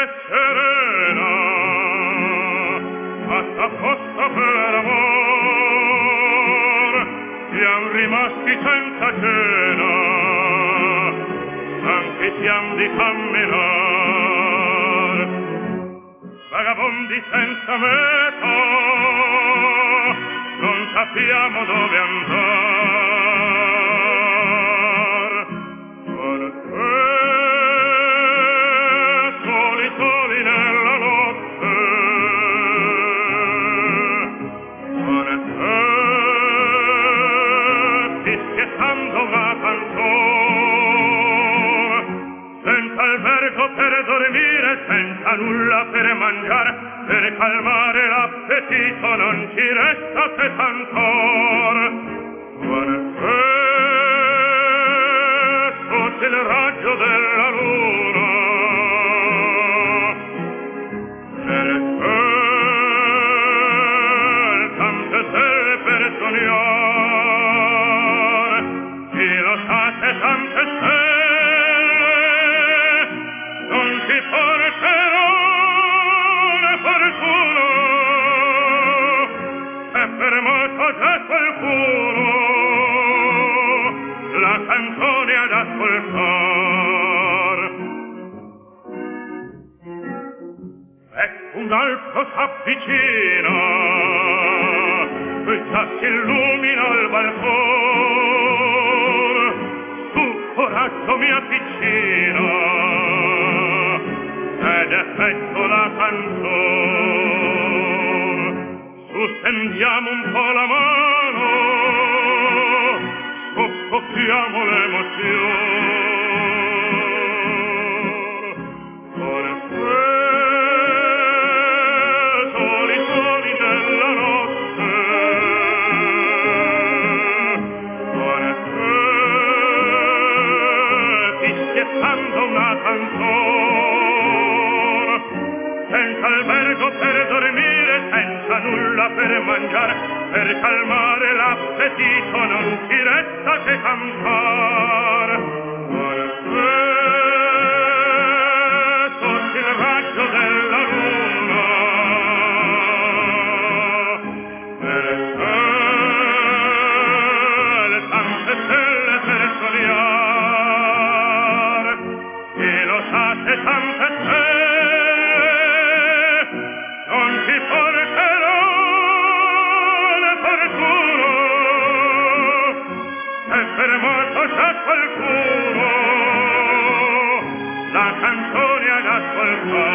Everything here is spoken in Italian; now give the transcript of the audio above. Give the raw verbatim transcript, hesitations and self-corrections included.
e serena, fatta apposta per amor, siam rimasti senza cena, stanchi siam di camminar, vagabondi senza meta, non sappiamo dove andar. Perché soli soli nella notte, perché fischiettando una canzone, senza albergo per dormire, senza nulla per mangiare, per calmare l'appetito non ci resta che cantor. Perché sotto il raggio della luna, perché tante stelle per sognare, chi lo sa se tante stelle non ci porterò fortuna, è fermato già qualcuno la canzone ad ascoltar. Ecco un altro s'avvicina, già si illumina il balcone, su coraggio mi avvicina, ed effetto la canzone. Su stendiamo un po' la mano, soffocchiamo l'emozione. Perché soli soli nella notte, perché fischiettando una canzone, senza albergo per dormire, senza nulla per mangiare, per calmare l'appetito non ci resta che cantare. Perché sotto il raggio della luna, perché le tante stelle per sognare, chi lo sa se tante stelle non ci porterò la fortuna, è fermato già qualcuno la canzone ad ascoltare.